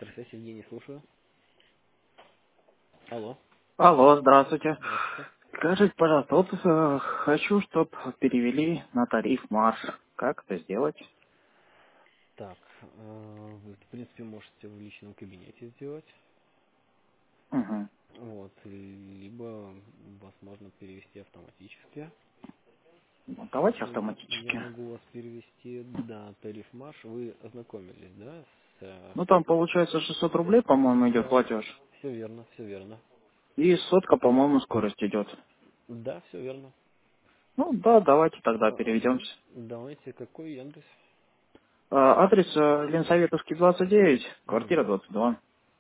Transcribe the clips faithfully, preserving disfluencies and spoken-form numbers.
Электросвязь, Евгений, слушаю. Алло, Алло, здравствуйте. здравствуйте. Скажите, пожалуйста, вот э, хочу, чтобы перевели на тариф Марс. Как это сделать? Так, э, вы, в принципе, можете в личном кабинете сделать. Угу. Вот, и- либо вас можно перевести автоматически. Ну, давайте И я автоматически. могу вас перевести, да, тариф Маш. Вы ознакомились, да, с... э, Ну, там получается шестьсот рублей, по-моему, идет Да, платеж. все верно, все верно. И сотка, по-моему, скорость идет. Да, все верно. Ну, да, давайте тогда А, переведемся. давайте, какой адрес? Э, Адрес э, Ленсоветовский, двадцать девять, квартира Угу. двадцать два.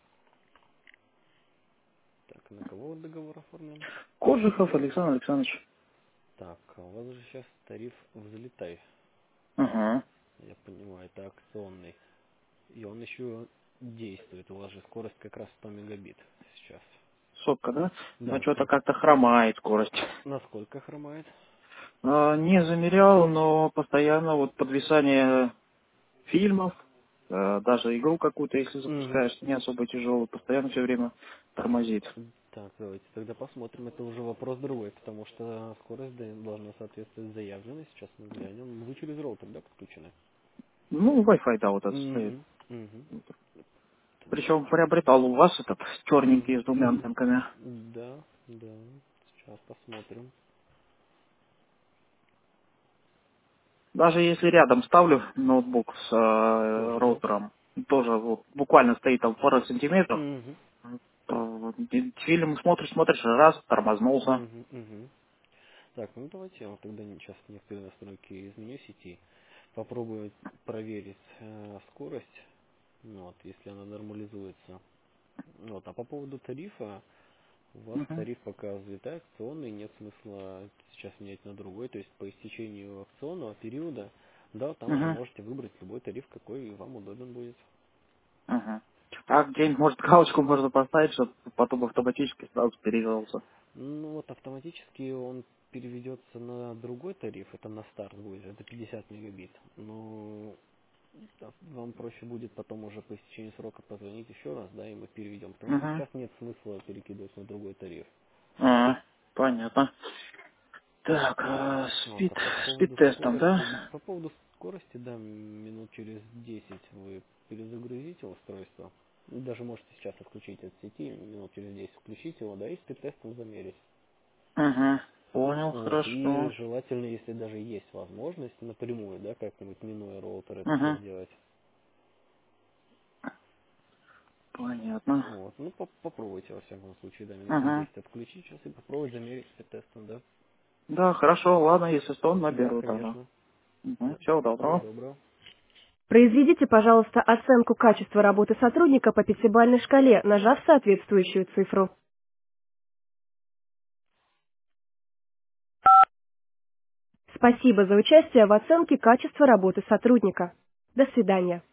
Так, на кого договор оформлен? Кожухов Александр Александрович. Так, а у вас же сейчас тариф «Взлетай». Угу. Я понимаю, это акционный. И он еще действует. У вас же скорость как раз сто мегабит сейчас. Сотка, да? Но Да, что-то сто. как-то хромает скорость. Насколько хромает? А, не замерял, но постоянно вот подвисание фильмов, э, даже игру какую-то, если Угу. запускаешь, не особо тяжелую, постоянно все время тормозит. Так, давайте тогда посмотрим. Это уже вопрос другой, потому что скорость да, должна соответствовать заявленной. Сейчас мы глянем. Вы через роутер, да, подключены? Ну, Wi-Fi, да, вот это стоит. Угу. Угу. Причем приобретал у вас этот черненький с двумя Угу. антенками. Да, да. Сейчас посмотрим. Даже если рядом ставлю ноутбук с э, Тоже, да? роутером, тоже вот, буквально стоит там пару сантиметров, Угу. то вот и фильм смотришь, смотришь, раз, тормознулся. Угу. Угу. Так, ну давайте я вот тогда сейчас некоторые настройки изменю сети. Попробую проверить э, скорость, ну, вот, если она нормализуется. Вот, а по поводу тарифа, у вас Мгм. тариф пока взлетает, акционный, нет смысла сейчас менять на другой. То есть по истечению акционного периода, да, там уже Мгм. можете выбрать любой тариф, какой вам удобен будет. Мгм. А где-нибудь, может, галочку можно поставить, чтобы потом автоматически сразу перевелся. Ну вот автоматически он переведется на другой тариф, это на старт будет, это пятьдесят мегабит. Но да, вам проще будет потом уже по истечении срока позвонить еще раз, да, и мы переведем. Потому что Угу. сейчас нет смысла перекидывать на другой тариф. А, понятно. Так, а, Вот, спид, а по поводу спид-тестом, скорости, да? по поводу скорости, да, минут через десять вы перезагрузите устройство. И даже можете сейчас отключить от сети, минут через десять включить его, да, и спид-тестом замерить. Угу. Понял, Вот, и хорошо. желательно, если даже есть возможность напрямую, да, как-нибудь минуя роутер это все Угу. сделать. Понятно. Вот. Ну, поп- попробуйте, во всяком случае, да, минут через Угу. десять отключить сейчас и попробовать замерить тестом, да. Да, хорошо, ладно, если что, Да, наберу тогда. конечно. Угу. Да. Всего Всего доброго. доброго. Произведите, пожалуйста, оценку качества работы сотрудника по пятибалльной шкале, нажав соответствующую цифру. Спасибо за участие в оценке качества работы сотрудника. До свидания.